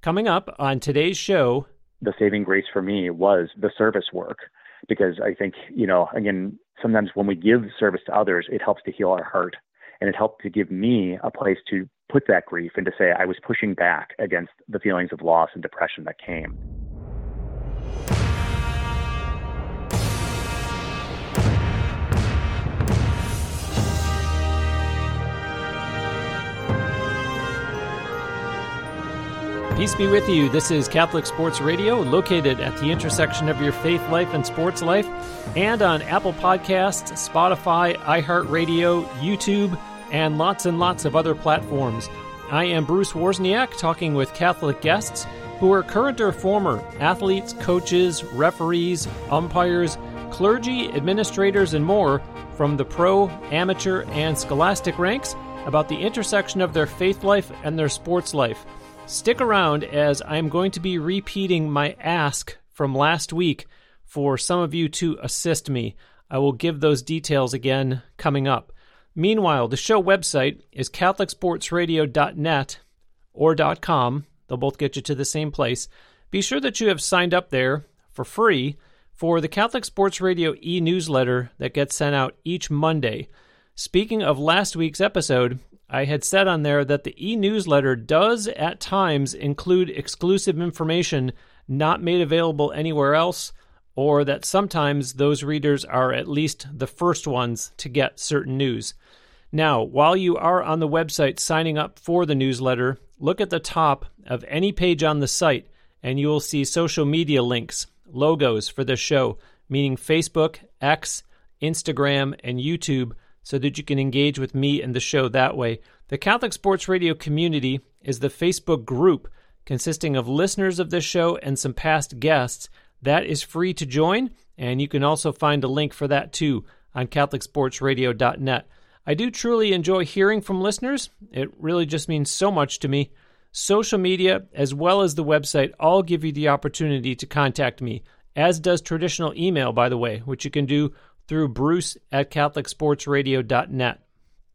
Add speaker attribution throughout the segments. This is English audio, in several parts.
Speaker 1: Coming up on today's show,
Speaker 2: the saving grace for me was the service work, because I think, again, sometimes when we give service to others, it helps to heal our heart, and it helped to give me a place to put that grief and to say I was pushing back against the feelings of loss and depression that came.
Speaker 1: Peace be with you. This is Catholic Sports Radio, located at the intersection of your faith life and sports life, and on Apple Podcasts, Spotify, iHeartRadio, YouTube, and lots of other platforms. I am Bruce Wozniak, talking with Catholic guests who are current or former athletes, coaches, referees, umpires, clergy, administrators, and more from the pro, amateur, and scholastic ranks about the intersection of their faith life and their sports life. Stick around, as I'm going to be repeating my ask from last week for some of you to assist me. I will give those details again coming up. Meanwhile, the show website is catholicsportsradio.net or .com. They'll both get you to the same place. Be sure that you have signed up there for free for the Catholic Sports Radio e-newsletter that gets sent out each Monday. Speaking of last week's episode, I had said on there that the e-newsletter does at times include exclusive information not made available anywhere else, or that sometimes those readers are at least the first ones to get certain news. Now, while you are on the website signing up for the newsletter, look at the top of any page on the site, and you will see social media links, logos for the show, meaning Facebook, X, Instagram, and YouTube, so that you can engage with me and the show that way. The Catholic Sports Radio community is the Facebook group consisting of listeners of this show and some past guests. That is free to join, and you can also find a link for that too on catholicsportsradio.net. I do truly enjoy hearing from listeners. It really just means so much to me. Social media, as well as the website, all give you the opportunity to contact me, as does traditional email, by the way, which you can do through bruce@catholicsportsradio.net.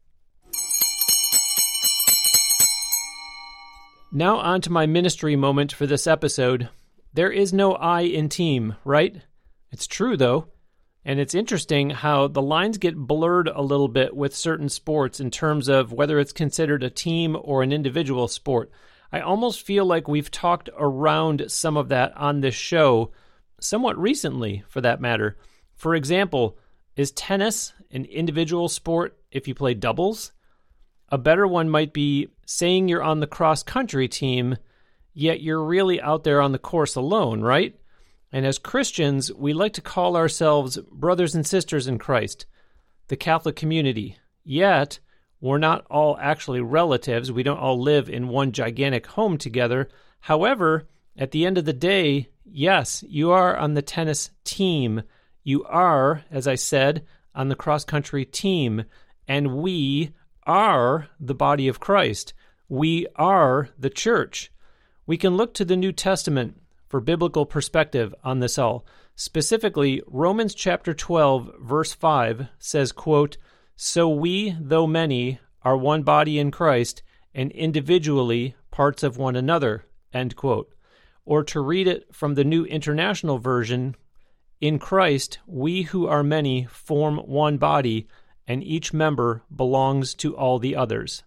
Speaker 1: Now on to my ministry moment for this episode. There is no I in team, right? It's true, though. And it's interesting how the lines get blurred a little bit with certain sports in terms of whether it's considered a team or an individual sport. I almost feel like we've talked around some of that on this show, somewhat recently, for that matter. For example, is tennis an individual sport if you play doubles? A better one might be saying you're on the cross-country team, yet you're really out there on the course alone, right? And as Christians, we like to call ourselves brothers and sisters in Christ, the Catholic community. Yet, we're not all actually relatives. We don't all live in one gigantic home together. However, at the end of the day, yes, you are on the tennis team. You are, as I said, on the cross-country team, and we are the body of Christ. We are the church. We can look to the New Testament for biblical perspective on this all. Specifically, Romans chapter 12, verse 5 says, quote, "So we, though many, are one body in Christ, and individually parts of one another," end quote. Or to read it from the New International Version, "In Christ, we who are many form one body, and each member belongs to all the others."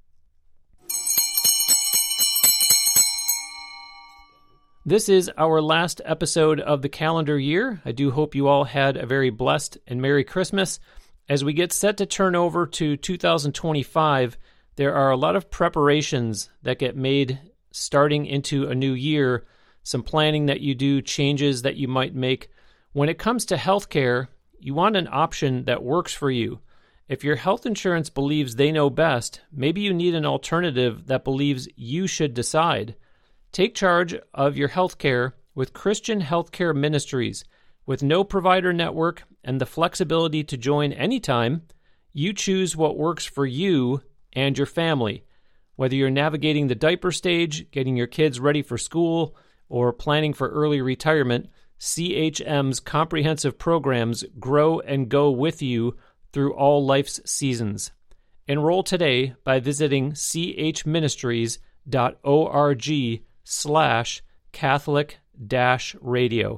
Speaker 1: This is our last episode of the calendar year. I do hope you all had a very blessed and Merry Christmas. As we get set to turn over to 2025, there are a lot of preparations that get made starting into a new year, some planning that you do, changes that you might make. When it comes to healthcare, you want an option that works for you. If your health insurance believes they know best, maybe you need an alternative that believes you should decide. Take charge of your healthcare with Christian Healthcare Ministries. With no provider network and the flexibility to join anytime, you choose what works for you and your family. Whether you're navigating the diaper stage, getting your kids ready for school, or planning for early retirement, CHM's comprehensive programs grow and go with you through all life's seasons. Enroll today by visiting chministries.org www.ccc.org/Catholic-radio.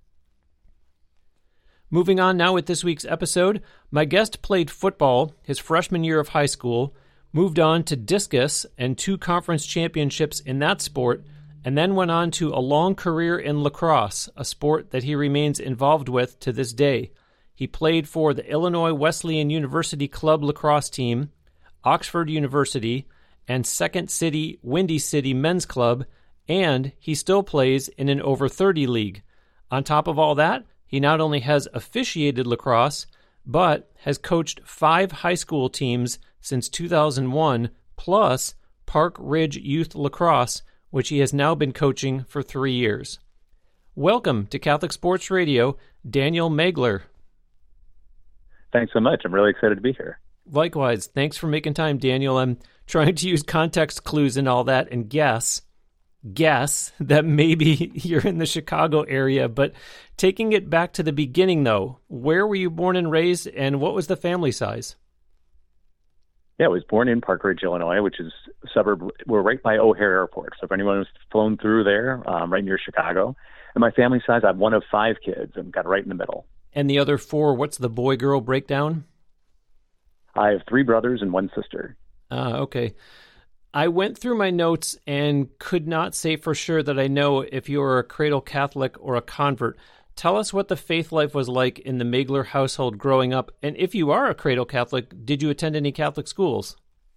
Speaker 1: Moving on now with this week's episode, my guest played football his freshman year of high school, moved on to discus and 2 conference championships in that sport, and then went on to a long career in lacrosse, a sport that he remains involved with to this day. He played for the Illinois Wesleyan University Club lacrosse team, Oxford University, and Second City Windy City Men's Club, and he still plays in an over 30 league. On top of all that, he not only has officiated lacrosse, but has coached 5 high school teams since 2001, plus Park Ridge Youth Lacrosse, which he has now been coaching for 3 years. Welcome to Catholic Sports Radio, Daniel Magler.
Speaker 2: Thanks so much. I'm really excited to be here.
Speaker 1: Likewise. Thanks for making time, Daniel. I'm trying to use context clues and all that and guess that maybe you're in the Chicago area, but taking it back to the beginning, though, where were you born and raised, and what was the family size?
Speaker 2: Yeah, I was born in Park Ridge, Illinois, which is a suburb. We're right by O'Hare Airport. So if anyone has flown through there, right near Chicago. And my family size, I'm one of 5 kids and got right in the middle.
Speaker 1: And the other 4, what's the boy-girl breakdown?
Speaker 2: I have 3 brothers and 1 sister.
Speaker 1: Okay. I went through my notes and could not say for sure that I know if you are a cradle Catholic or a convert. Tell us what the faith life was like in the Magler household growing up. And if you are a cradle Catholic, did you attend any Catholic schools?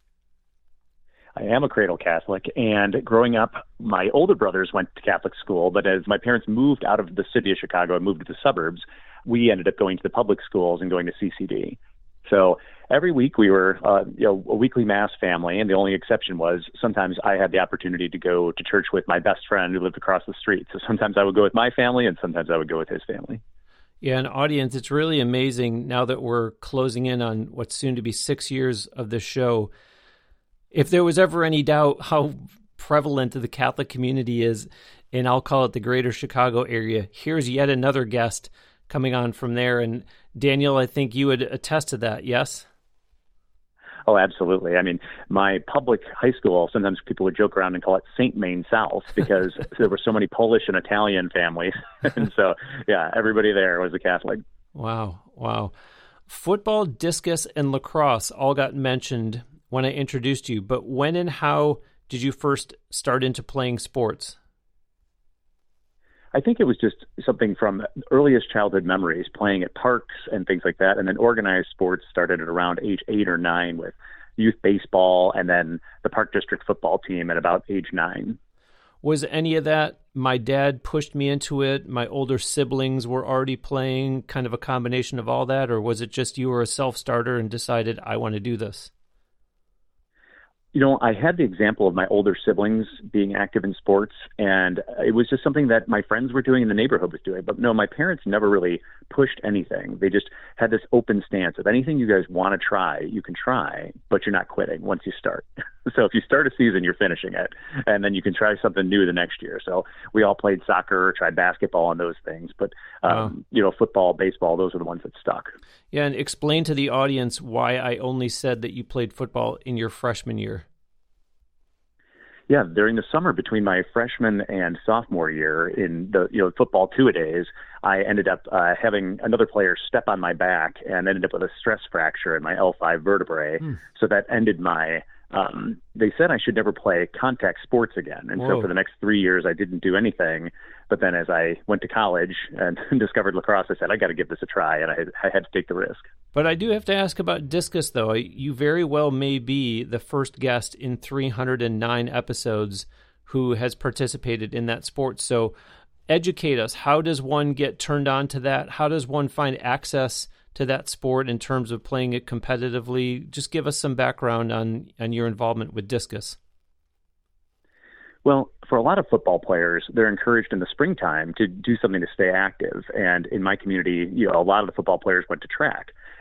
Speaker 2: I am a cradle Catholic, and growing up, my older brothers went to Catholic school, but as my parents moved out of the city of Chicago and moved to the suburbs, we ended up going to the public schools and going to CCD. So every week we were a weekly mass family, and the only exception was sometimes I had the opportunity to go to church with my best friend who lived across the street. So sometimes I would go with my family, and sometimes I would go with his family.
Speaker 1: Yeah, and audience, it's really amazing now that we're closing in on what's soon to be 6 years of this show. If there was ever any doubt how prevalent the Catholic community is, and I'll call it the greater Chicago area, here's yet another guest coming on from there. And Daniel, I think you would attest to that, yes?
Speaker 2: Oh, absolutely. I mean, my public high school, sometimes people would joke around and call it St. Main South because there were so many Polish and Italian families. And so, yeah, everybody there was a Catholic.
Speaker 1: Wow. Football, discus, and lacrosse all got mentioned when I introduced you, but when and how did you first start into playing sports?
Speaker 2: I think it was just something from earliest childhood memories, playing at parks and things like that. And then organized sports started at around age 8 or 9 with youth baseball and then the park district football team at about age 9.
Speaker 1: Was any of that, my dad pushed me into it, my older siblings were already playing, kind of a combination of all that, or was it just you were a self-starter and decided, I want to do this?
Speaker 2: You know, I had the example of my older siblings being active in sports, and it was just something that my friends were doing and the neighborhood was doing. But no, my parents never really pushed anything. They just had this open stance of anything you guys want to try, you can try, but you're not quitting once you start. So if you start a season, you're finishing it, and then you can try something new the next year. So we all played soccer, tried basketball and those things, but football, baseball, those are the ones that stuck.
Speaker 1: Yeah, and explain to the audience why I only said that you played football in your freshman year.
Speaker 2: Yeah, during the summer between my freshman and sophomore year in the football two-a-days, I ended up having another player step on my back and ended up with a stress fracture in my L5 vertebrae. So that ended my they said I should never play contact sports again. And so for the next 3 years, I didn't do anything. But then as I went to college and discovered lacrosse, I said, I got to give this a try. And I had to take the risk. But
Speaker 1: I do have to ask about discus, though. You very well may be the first guest in 309 episodes who has participated in that sport. So educate us. How does one get turned on to that? How does one find access to that sport in terms of playing it competitively? Just give us some background on your involvement with discus.
Speaker 2: Well, for a lot of football players, they're encouraged in the springtime to do something to stay active. And in my community, a lot of the football players went to track.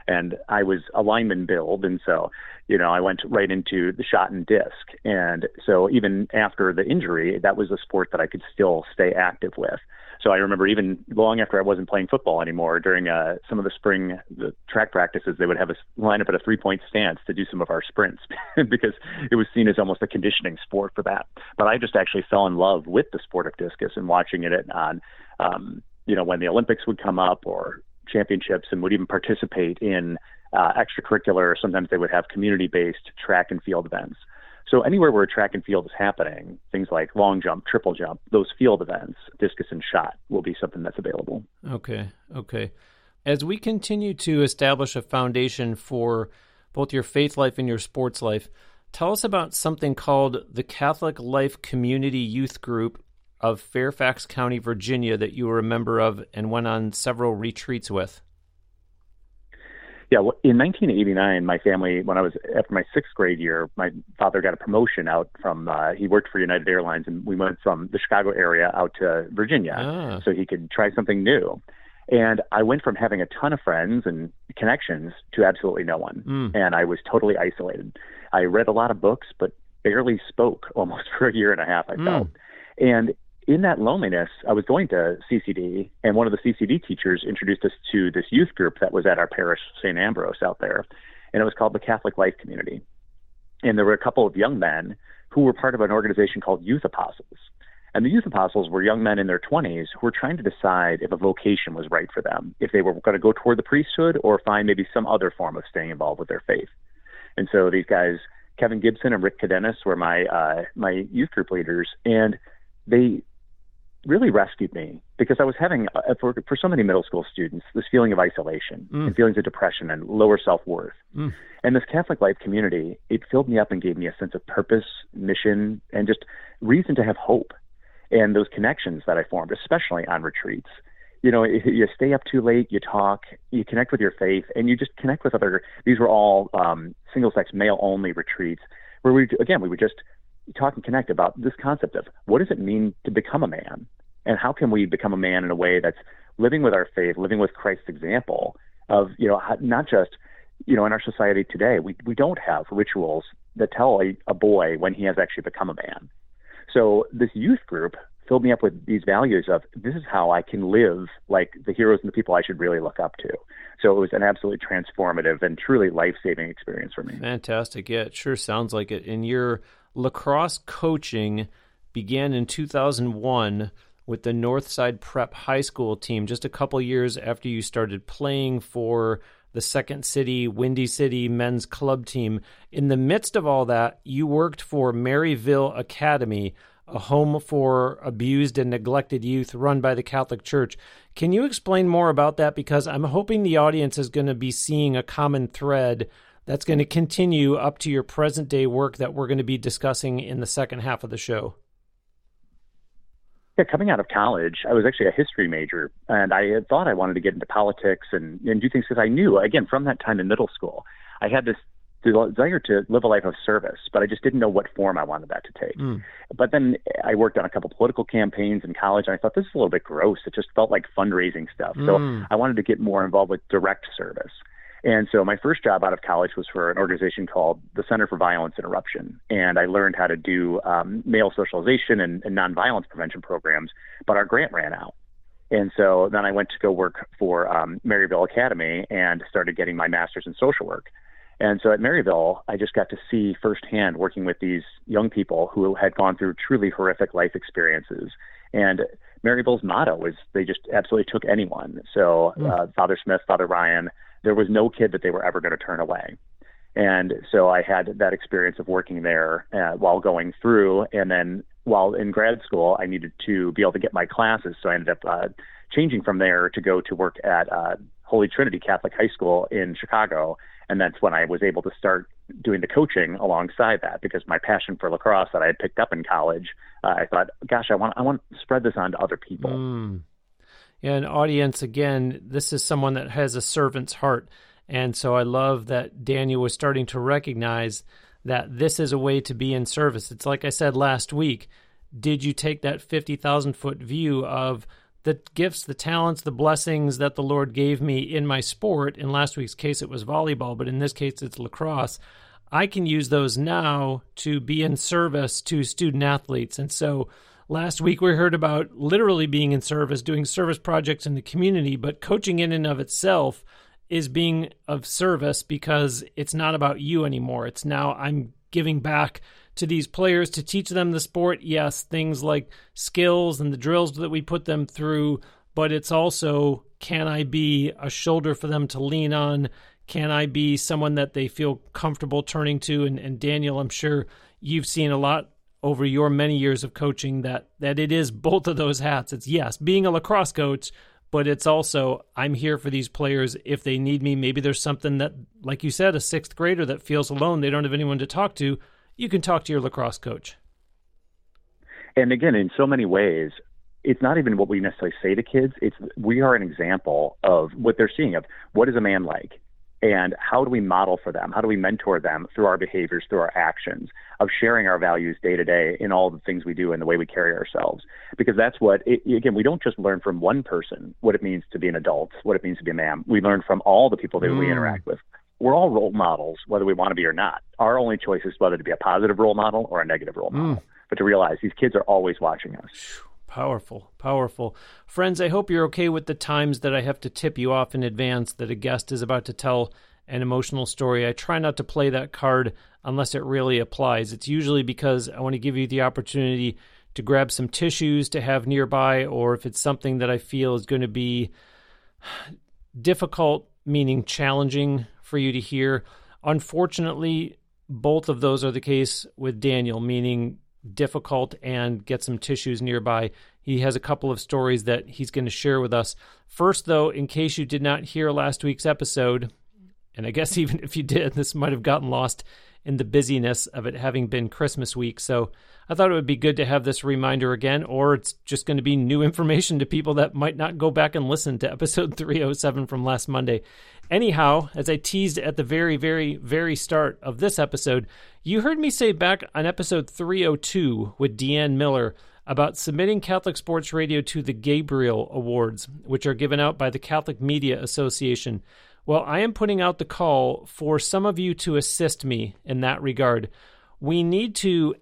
Speaker 2: And I was a lineman build, and so, I went right into the shot and disc. And so even after the injury, that was a sport that I could still stay active with. So I remember even long after I wasn't playing football anymore, during some of the track practices, they would have us line up at a 3-point stance to do some of our sprints because it was seen as almost a conditioning sport for that. But I just actually fell in love with the sport of discus and watching it on, when the Olympics would come up or championships, and would even participate in extracurricular. Sometimes they would have community-based track and field events. So anywhere where track and field is happening, things like long jump, triple jump, those field events, discus and shot will be something that's available.
Speaker 1: Okay. As we continue to establish a foundation for both your faith life and your sports life, tell us about something called the Catholic Life Community Youth Group of Fairfax County, Virginia, that you were a member of and went on several retreats with.
Speaker 2: Yeah, well, in 1989, my family, when I was after my 6th grade year, my father got a promotion out from, he worked for United Airlines, and we went from the Chicago area out to Virginia so he could try something new. And I went from having a ton of friends and connections to absolutely no one. And I was totally isolated. I read a lot of books, but barely spoke almost for a year and a half, I felt. And in that loneliness, I was going to CCD, and one of the CCD teachers introduced us to this youth group that was at our parish, St. Ambrose, out there, and it was called the Catholic Life Community. And there were a couple of young men who were part of an organization called Youth Apostles. And the Youth Apostles were young men in their 20s who were trying to decide if a vocation was right for them, if they were going to go toward the priesthood or find maybe some other form of staying involved with their faith. And so these guys, Kevin Gibson and Rick Cadenas, were my youth group leaders, and they really rescued me because I was having, for so many middle school students, this feeling of isolation and feelings of depression and lower self-worth. And this Catholic Life Community, it filled me up and gave me a sense of purpose, mission, and just reason to have hope. And those connections that I formed, especially on retreats, you stay up too late, you talk, you connect with your faith, and you just connect with these were all single-sex, male-only retreats where we would just talk and connect about this concept of what does it mean to become a man, and how can we become a man in a way that's living with our faith, living with Christ's example of, not just, in our society today, we don't have rituals that tell a boy when he has actually become a man. So this youth group filled me up with these values of this is how I can live like the heroes and the people I should really look up to. So it was an absolutely transformative and truly life-saving experience for me.
Speaker 1: Fantastic. Yeah, it sure sounds like it. And your lacrosse coaching began in 2001 with the Northside Prep High School team, just a couple years after you started playing for the Second City, Windy City men's club team. In the midst of all that, you worked for Maryville Academy, a home for abused and neglected youth run by the Catholic Church. Can you explain more about that? Because I'm hoping the audience is going to be seeing a common thread that's going to continue up to your present-day work that we're going to be discussing in the second half of the show.
Speaker 2: Yeah, coming out of college, I was actually a history major, and I had thought I wanted to get into politics and do things because I knew, again, from that time in middle school, I had this desire to live a life of service, but I just didn't know what form I wanted that to take. But then I worked on a couple political campaigns in college, and I thought, this is a little bit gross. It just felt like fundraising stuff. So I wanted to get more involved with direct service. And so my first job out of college was for an organization called the Center for Violence Interruption. And I learned how to do male socialization and nonviolence prevention programs, but our grant ran out. And so then I went to go work for Maryville Academy and started getting my master's in social work. And so at Maryville, I just got to see firsthand working with these young people who had gone through truly horrific life experiences. And Maryville's motto was they just absolutely took anyone. So Father Smith, Father Ryan, there was no kid that they were ever going to turn away. And so I had that experience of working there while going through. And then while in grad school, I needed to be able to get my classes. So I ended up changing from there to go to work at Holy Trinity Catholic High School in Chicago. And that's when I was able to start doing the coaching alongside that, because my passion for lacrosse that I had picked up in college, I thought, gosh, I want to spread this on to other people.
Speaker 1: And audience, again, this is someone that has a servant's heart. And so I love that Daniel was starting to recognize that this is a way to be in service. It's like I said last week, did you take that 50,000-foot view of the gifts, the talents, the blessings that the Lord gave me in my sport. In last week's case, it was volleyball, but in this case, it's lacrosse. I can use those now to be in service to student athletes. And so last week we heard about literally being in service, doing service projects in the community, but coaching in and of itself is being of service because it's not about you anymore. It's now I'm giving back to these players to teach them the sport. Yes, things like skills and the drills that we put them through, but it's also, can I be a shoulder for them to lean on? Can I be someone that they feel comfortable turning to? And Daniel, I'm sure you've seen a lot over your many years of coaching that it is both of those hats. It's, yes, being a lacrosse coach, but it's also, I'm here for these players if they need me. Maybe there's something that, like you said, a sixth grader that feels alone, they don't have anyone to talk to. You can talk to your lacrosse coach.
Speaker 2: And again, in so many ways, it's not even what we necessarily say to kids. We are an example of what they're seeing of what is a man like, and how do we model for them? How do we mentor them through our behaviors, through our actions, of sharing our values day to day in all the things we do and the way we carry ourselves? Because that's what, again, we don't just learn from one person what it means to be an adult, what it means to be a man. We learn from all the people that we interact with. We're all role models, whether we want to be or not. Our only choice is whether to be a positive role model or a negative role model. But to realize these kids are always watching us.
Speaker 1: Powerful, powerful. Friends, I hope you're okay with the times that I have to tip you off in advance that a guest is about to tell an emotional story. I try not to play that card unless it really applies. It's usually because I want to give you the opportunity to grab some tissues to have nearby, or if it's something that I feel is going to be difficult, meaning challenging for you to hear. Unfortunately, both of those are the case with Daniel, meaning difficult and get some tissues nearby. He has a couple of stories that he's going to share with us. First, though, in case you did not hear last week's episode, and I guess even if you did, this might have gotten lost in the busyness of it having been Christmas week. So I thought it would be good to have this reminder again, or it's just going to be new information to people that might not go back and listen to episode 307 from last Monday. Anyhow, as I teased at the very, very, very start of this episode, you heard me say back on episode 302 with Deanne Miller about submitting Catholic Sports Radio to the Gabriel Awards, which are given out by the Catholic Media Association. Well, I am putting out the call for some of you to assist me in that regard. We need to,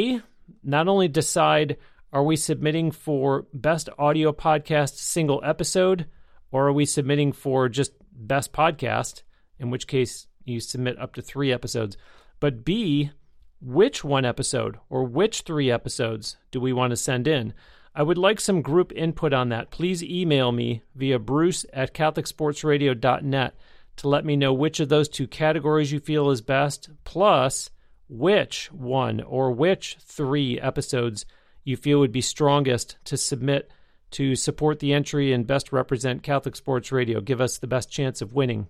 Speaker 1: not only decide, are we submitting for Best Audio Podcast Single Episode, or are we submitting for just Best Podcast, in which case you submit up to 3 episodes, but B, which 1 episode or which 3 episodes do we want to send in? I would like some group input on that. Please email me via bruce@catholicsportsradio.net to let me know which of those 2 categories you feel is best, plus which 1 or which 3 episodes you feel would be strongest to submit to support the entry and best represent Catholic Sports Radio, give us the best chance of winning.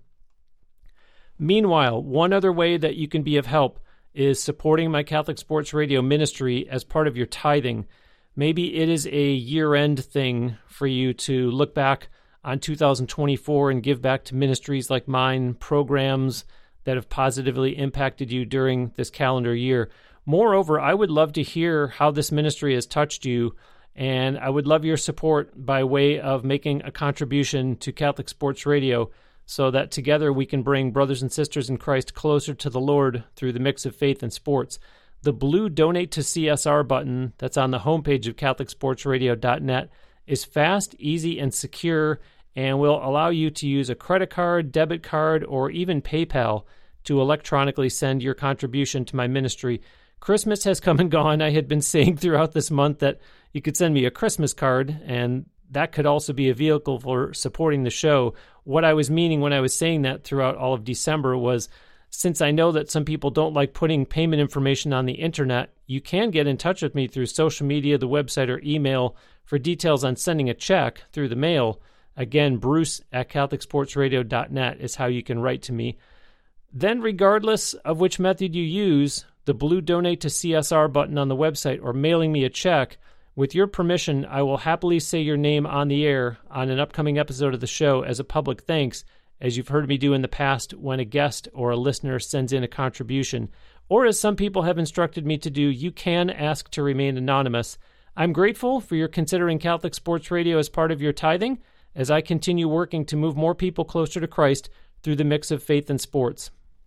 Speaker 1: Meanwhile, one other way that you can be of help is supporting my Catholic Sports Radio ministry as part of your tithing. Maybe it is a year-end thing for you to look back on 2024 and give back to ministries like mine, programs that have positively impacted you during this calendar year. Moreover, I would love to hear how this ministry has touched you, and I would love your support by way of making a contribution to Catholic Sports Radio so that together we can bring brothers and sisters in Christ closer to the Lord through the mix of faith and sports. The blue Donate to CSR button that's on the homepage of CatholicSportsRadio.net is fast, easy, and secure, and will allow you to use a credit card, debit card, or even PayPal to electronically send your contribution to my ministry. Christmas has come and gone. I had been saying throughout this month that you could send me a Christmas card, and that could also be a vehicle for supporting the show. What I was meaning when I was saying that throughout all of December was, since I know that some people don't like putting payment information on the internet, you can get in touch with me through social media, the website, or email for details on sending a check through the mail. Again, bruce@catholicsportsradio.net is how you can write to me. Then, regardless of which method you use, the blue Donate to CSR button on the website or mailing me a check, with your permission, I will happily say your name on the air on an upcoming episode of the show as a public thanks, as you've heard me do in the past when a guest or a listener sends in a contribution. Or as some people have instructed me to do, you can ask to remain anonymous. I'm grateful for your considering Catholic Sports Radio as part of your tithing as I continue working to move more people closer to Christ through the mix of faith and sports.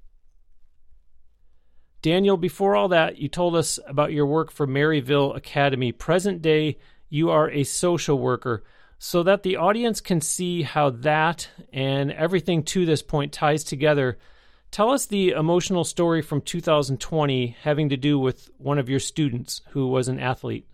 Speaker 1: Daniel, before all that, you told us about your work for Maryville Academy. Present day, you are a social worker. So that the audience can see how that and everything to this point ties together, tell us the emotional story from 2020 having to do with one of your students who was an athlete.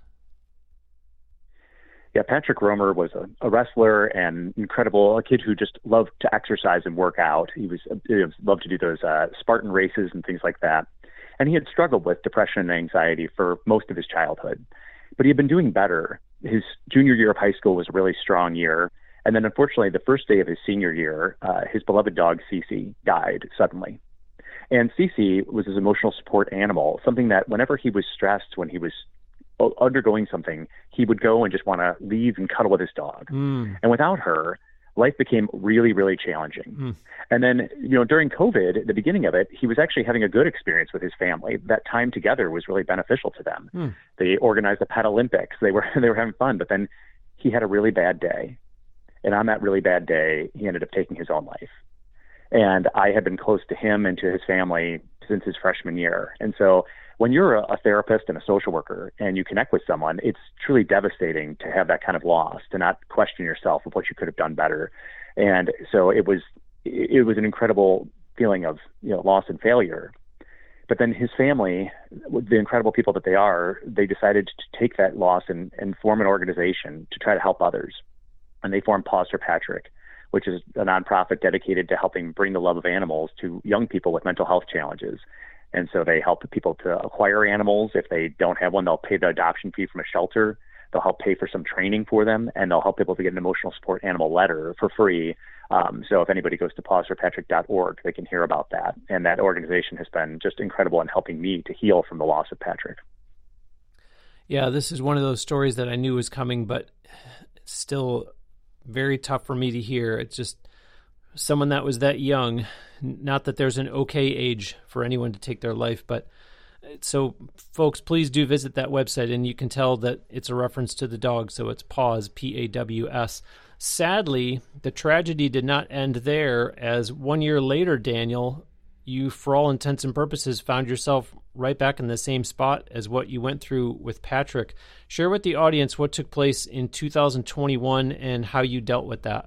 Speaker 2: Yeah, Patrick Romer was a wrestler and incredible, a kid who just loved to exercise and work out. He loved to do those Spartan races and things like that. And he had struggled with depression and anxiety for most of his childhood. But he had been doing better. His junior year of high school was a really strong year. And then unfortunately, the first day of his senior year, his beloved dog, Cece, died suddenly. And Cece was his emotional support animal, something that whenever he was stressed, when he was undergoing something, he would go and just want to leave and cuddle with his dog. And without her, life became really, really challenging. And then, during COVID, at the beginning of it, he was actually having a good experience with his family. That time together was really beneficial to them. They organized the Pet Olympics. They were having fun, but then he had a really bad day. And on that really bad day, he ended up taking his own life. And I had been close to him and to his family since his freshman year. And so when you're a therapist and a social worker and you connect with someone, it's truly devastating to have that kind of loss, to not question yourself of what you could have done better. And so it was an incredible feeling of loss and failure. But then his family, the incredible people that they are, they decided to take that loss and form an organization to try to help others. And they formed Paws for Patrick, which is a nonprofit dedicated to helping bring the love of animals to young people with mental health challenges. And so they help people to acquire animals. If they don't have one, they'll pay the adoption fee from a shelter. They'll help pay for some training for them, and they'll help people to get an emotional support animal letter for free. So if anybody goes to pawsforpatrick.org, they can hear about that. And that organization has been just incredible in helping me to heal from the loss of Patrick.
Speaker 1: Yeah, this is one of those stories that I knew was coming, but it's still very tough for me to hear. It's just someone that was that young. Not that there's an okay age for anyone to take their life, but so folks, please do visit that website, and you can tell that it's a reference to the dog, so it's Paws, P-A-W-S. Sadly, the tragedy did not end there, as 1 year later, Daniel, you, for all intents and purposes, found yourself right back in the same spot as what you went through with Patrick. Share with the audience what took place in 2021 and how you dealt with that.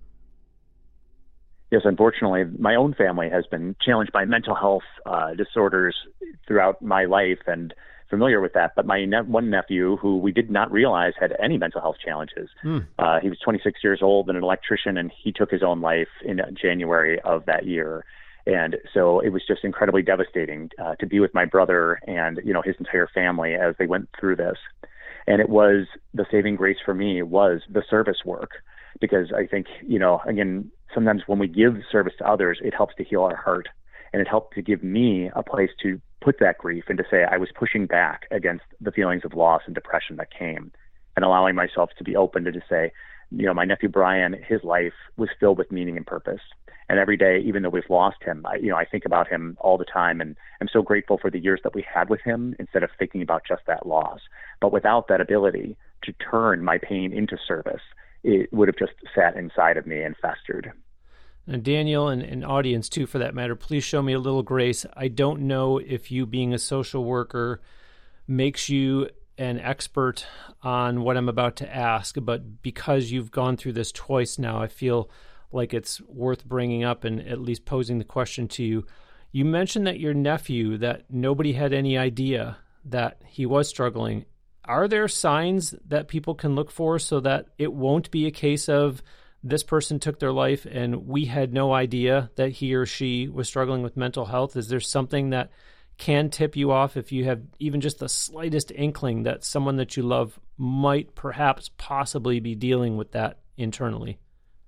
Speaker 2: Yes, unfortunately, my own family has been challenged by mental health disorders throughout my life and familiar with that. But my one nephew, who we did not realize had any mental health challenges, he was 26 years old and an electrician, and he took his own life in January of that year. And so it was just incredibly devastating to be with my brother and, his entire family as they went through this. And it was the saving grace for me was the service work, because I think, again, sometimes when we give service to others, it helps to heal our heart, and it helped to give me a place to put that grief and to say I was pushing back against the feelings of loss and depression that came, and allowing myself to be open to just say, my nephew Brian, his life was filled with meaning and purpose. And every day, even though we've lost him, I think about him all the time, and I'm so grateful for the years that we had with him instead of thinking about just that loss. But without that ability to turn my pain into service, it would have just sat inside of me and festered.
Speaker 1: And Daniel, and audience too, for that matter, please show me a little grace. I don't know if you being a social worker makes you an expert on what I'm about to ask, but because you've gone through this twice now, I feel like it's worth bringing up and at least posing the question to you. You mentioned that your nephew, that nobody had any idea that he was struggling. Are there signs that people can look for so that it won't be a case of this person took their life and we had no idea that he or she was struggling with mental health? Is there something that can tip you off if you have even just the slightest inkling that someone that you love might perhaps possibly be dealing with that internally?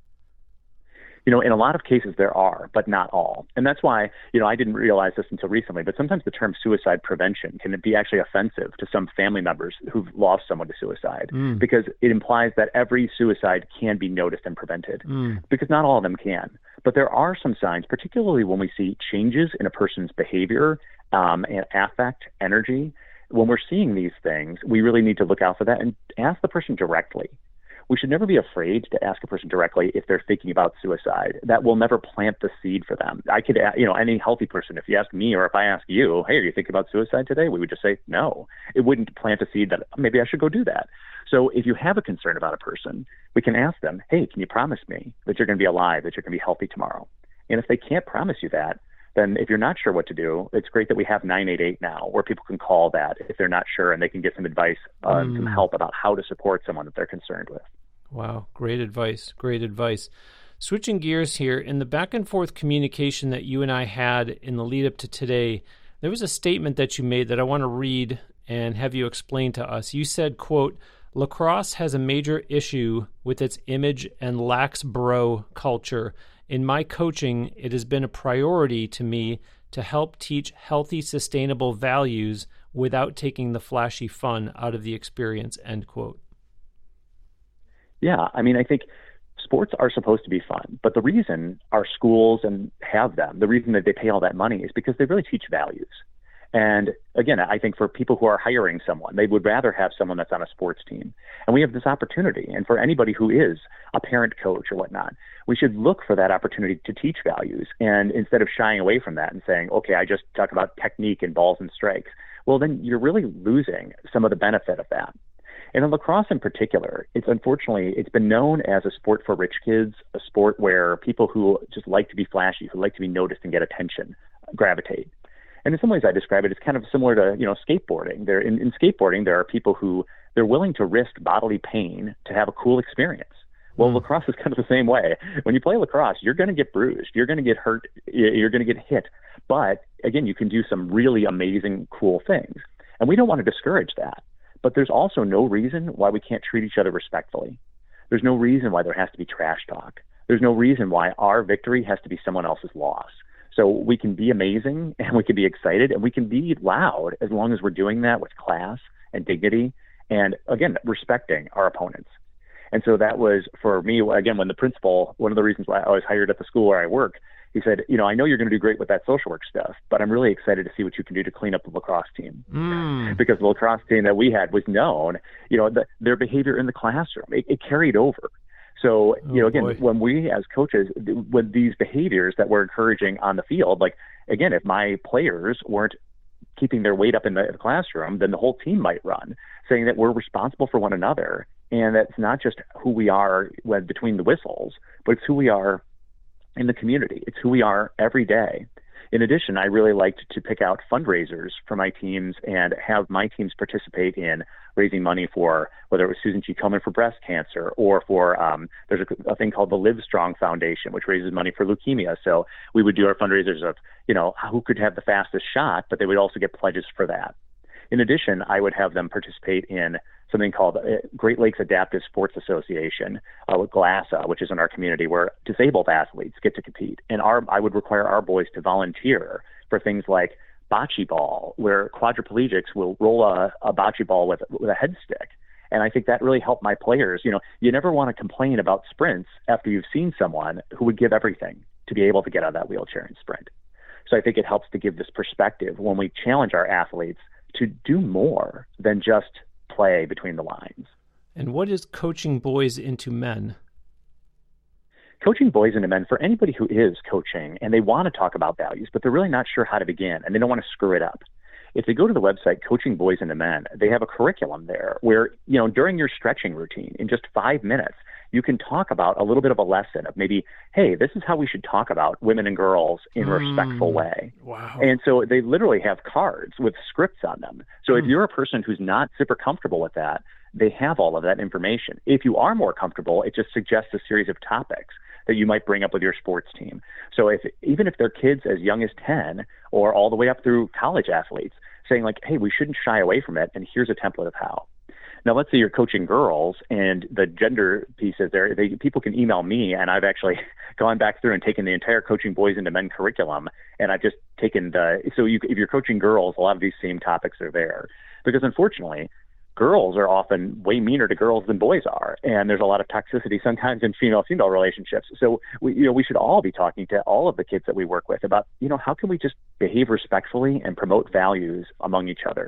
Speaker 2: In a lot of cases there are, but not all. And that's why, I didn't realize this until recently, but sometimes the term suicide prevention can be actually offensive to some family members who've lost someone to suicide, because it implies that every suicide can be noticed and prevented, because not all of them can. But there are some signs, particularly when we see changes in a person's behavior and affect, energy, when we're seeing these things, we really need to look out for that and ask the person directly. We should never be afraid to ask a person directly if they're thinking about suicide. That will never plant the seed for them. I could, any healthy person, if you ask me or if I ask you, hey, are you thinking about suicide today? We would just say no. It wouldn't plant a seed that maybe I should go do that. So if you have a concern about a person, we can ask them, hey, can you promise me that you're going to be alive, that you're going to be healthy tomorrow? And if they can't promise you that, then if you're not sure what to do, it's great that we have 988 now where people can call that if they're not sure and they can get some advice, some help about how to support someone that they're concerned with.
Speaker 1: Wow, great advice, great advice. Switching gears here, in the back and forth communication that you and I had in the lead up to today, there was a statement that you made that I want to read and have you explain to us. You said, quote, lacrosse has a major issue with its image and lax bro culture. In my coaching, it has been a priority to me to help teach healthy, sustainable values without taking the flashy fun out of the experience, end quote.
Speaker 2: Yeah, I think sports are supposed to be fun, but the reason our schools have them, the reason that they pay all that money is because they really teach values. And again, I think for people who are hiring someone, they would rather have someone that's on a sports team. And we have this opportunity. And for anybody who is a parent coach or whatnot, we should look for that opportunity to teach values. And instead of shying away from that and saying, okay, I just talk about technique and balls and strikes, well, then you're really losing some of the benefit of that. And in lacrosse in particular, it's been known as a sport for rich kids, a sport where people who just like to be flashy, who like to be noticed and get attention, gravitate. And in some ways I describe it as kind of similar to, skateboarding. In skateboarding, there are people who they're willing to risk bodily pain to have a cool experience. Well, lacrosse is kind of the same way. When you play lacrosse, you're going to get bruised, you're going to get hurt, you're going to get hit. But again, you can do some really amazing, cool things. And we don't want to discourage that. But there's also no reason why we can't treat each other respectfully. There's no reason why there has to be trash talk. There's no reason why our victory has to be someone else's loss. So we can be amazing and we can be excited and we can be loud as long as we're doing that with class and dignity and, again, respecting our opponents. And so that was, for me, again, when the principal, one of the reasons why I was hired at the school where I work, he said, I know you're going to do great with that social work stuff, but I'm really excited to see what you can do to clean up the lacrosse team. Because the lacrosse team that we had was known, their behavior in the classroom, it carried over. So, when we as coaches, with these behaviors that we're encouraging on the field, like, again, if my players weren't keeping their weight up in the classroom, then the whole team might run, saying that we're responsible for one another. And that's not just who we are between the whistles, but it's who we are in the community. It's who we are every day. In addition, I really liked to pick out fundraisers for my teams and have my teams participate in raising money for, whether it was Susan G. Komen for breast cancer or for, there's a thing called the Live Strong Foundation, which raises money for leukemia. So we would do our fundraisers of, who could have the fastest shot, but they would also get pledges for that. In addition, I would have them participate in something called Great Lakes Adaptive Sports Association, with GLASA, which is in our community, where disabled athletes get to compete. And I would require our boys to volunteer for things like bocce ball, where quadriplegics will roll a bocce ball with a head stick. And I think that really helped my players. You never want to complain about sprints after you've seen someone who would give everything to be able to get out of that wheelchair and sprint. So I think it helps to give this perspective when we challenge our athletes to do more than just play between the lines.
Speaker 1: And what is coaching boys into men?
Speaker 2: Coaching boys into men, for anybody who is coaching and they want to talk about values, but they're really not sure how to begin and they don't want to screw it up. If they go to the website, Coaching Boys into Men, they have a curriculum there where, during your stretching routine, in just 5 minutes, you can talk about a little bit of a lesson of maybe, hey, this is how we should talk about women and girls in a respectful way.
Speaker 1: Wow.
Speaker 2: And so they literally have cards with scripts on them. So if you're a person who's not super comfortable with that, they have all of that information. If you are more comfortable, it just suggests a series of topics that you might bring up with your sports team. So even if they're kids as young as 10 or all the way up through college athletes, saying like, hey, we shouldn't shy away from it, and here's a template of how. Now, let's say you're coaching girls and the gender piece is there. People can email me, and I've actually gone back through and taken the entire Coaching Boys into Men curriculum, and I've just taken if you're coaching girls, a lot of these same topics are there. Because unfortunately, girls are often way meaner to girls than boys are, and there's a lot of toxicity sometimes in female-female relationships. So we should all be talking to all of the kids that we work with about, how can we just behave respectfully and promote values among each other?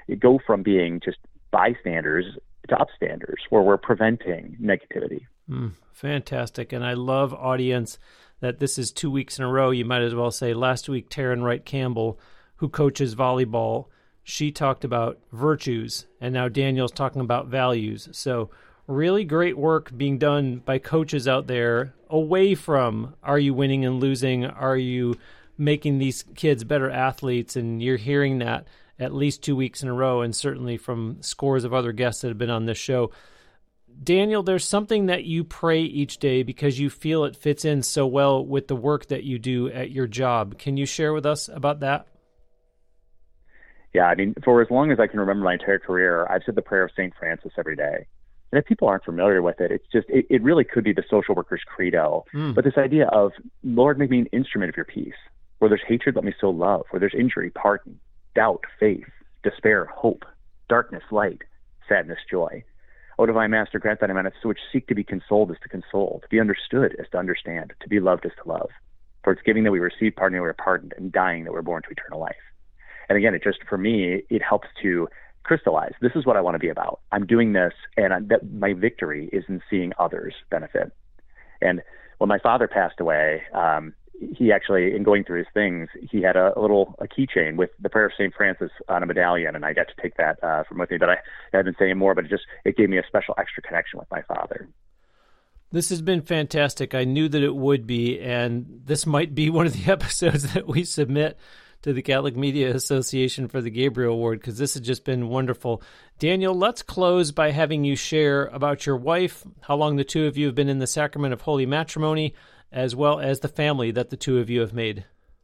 Speaker 2: go from being just bystanders to upstanders, where we're preventing negativity.
Speaker 1: Fantastic. And I love, audience, that this is 2 weeks in a row. You might as well say last week, Taryn Wright Campbell, who coaches volleyball, she talked about virtues, and now Daniel's talking about values. So really great work being done by coaches out there away from, are you winning and losing? Are you making these kids better athletes? And you're hearing that at least 2 weeks in a row, and certainly from scores of other guests that have been on this show. Daniel, there's something that you pray each day because you feel it fits in so well with the work that you do at your job. Can you share with us about that?
Speaker 2: Yeah, I mean, for as long as I can remember my entire career, I've said the prayer of St. Francis every day. And if people aren't familiar with it, it's just, it really could be the social worker's credo. But this idea of, Lord, make me an instrument of your peace. Where there's hatred, let me sow love. Where there's injury, pardon. Doubt, faith. Despair, hope. Darkness, light. Sadness, joy. O divine Master, grant that amount which seek to be consoled is to console, to be understood is to understand, to be loved is to love. For it's giving that we receive, pardoning that we are pardoned, and dying that we're born to eternal life. And again, it just, for me, it helps to crystallize. This is what I want to be about. I'm doing this, and that my victory is in seeing others benefit. And when my father passed away, he actually, in going through his things, he had a keychain with the prayer of St. Francis on a medallion, and I got to take that from with me. But I've been saying more, but it gave me a special extra connection with my father.
Speaker 1: This has been fantastic. I knew that it would be, and this might be one of the episodes that we submit to the Catholic Media Association for the Gabriel Award, because this has just been wonderful. Daniel, let's close by having you share about your wife, how long the two of you have been in the sacrament of holy matrimony, as well as the family that the two of you have made.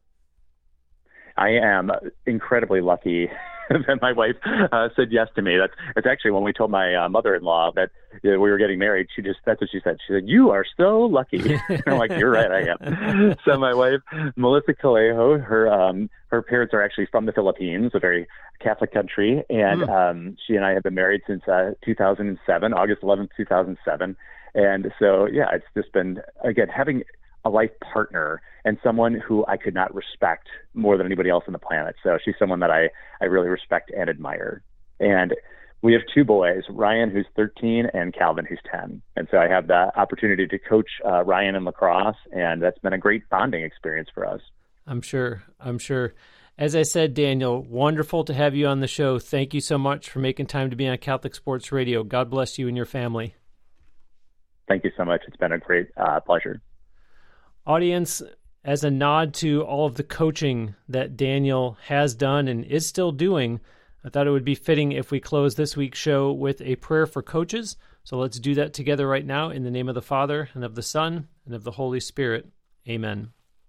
Speaker 2: I am incredibly lucky that my wife said yes to me. That's actually when we told my mother-in-law that we were getting married. That's what she said. She said, "You are so lucky." And I'm like, "You're right, I am." So my wife, Melissa Calejo, her parents are actually from the Philippines, a very Catholic country, and she and I have been married since 2007, August 11th, 2007. And so, yeah, it's just been, again, having a life partner and someone who I could not respect more than anybody else on the planet. So she's someone that I really respect and admire. And we have two boys, Ryan, who's 13, and Calvin, who's 10. And so I have the opportunity to coach Ryan in lacrosse, and that's been a great bonding experience for us.
Speaker 1: I'm sure. As I said, Daniel, wonderful to have you on the show. Thank you so much for making time to be on Catholic Sports Radio. God bless you and your family.
Speaker 2: Thank you so much. It's been a great pleasure.
Speaker 1: Audience, as a nod to all of the coaching that Daniel has done and is still doing, I thought it would be fitting if we close this week's show with a prayer for coaches. So let's do that together right now in the name of the Father, and of the Son, and of the Holy Spirit. Amen.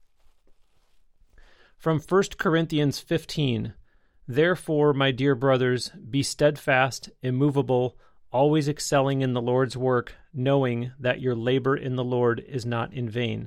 Speaker 1: From 1 Corinthians 15, "Therefore, my dear brothers, be steadfast, immovable, always excelling in the Lord's work, knowing that your labor in the Lord is not in vain."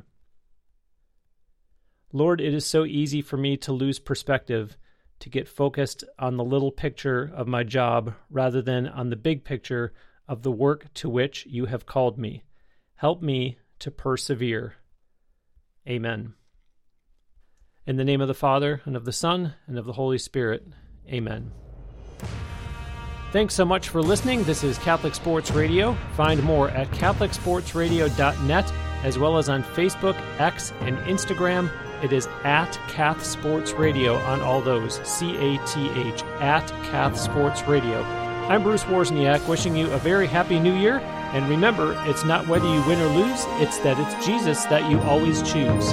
Speaker 1: Lord, it is so easy for me to lose perspective, to get focused on the little picture of my job rather than on the big picture of the work to which you have called me. Help me to persevere. Amen. In the name of the Father, and of the Son, and of the Holy Spirit. Amen. Thanks so much for listening. This is Catholic Sports Radio. Find more at catholicsportsradio.net, as well as on Facebook, X, and Instagram. It is at Cath Sports Radio on all those, CATH, at Cath Sports Radio. I'm Bruce Wozniak, wishing you a very happy new year. And remember, it's not whether you win or lose, it's that it's Jesus that you always choose.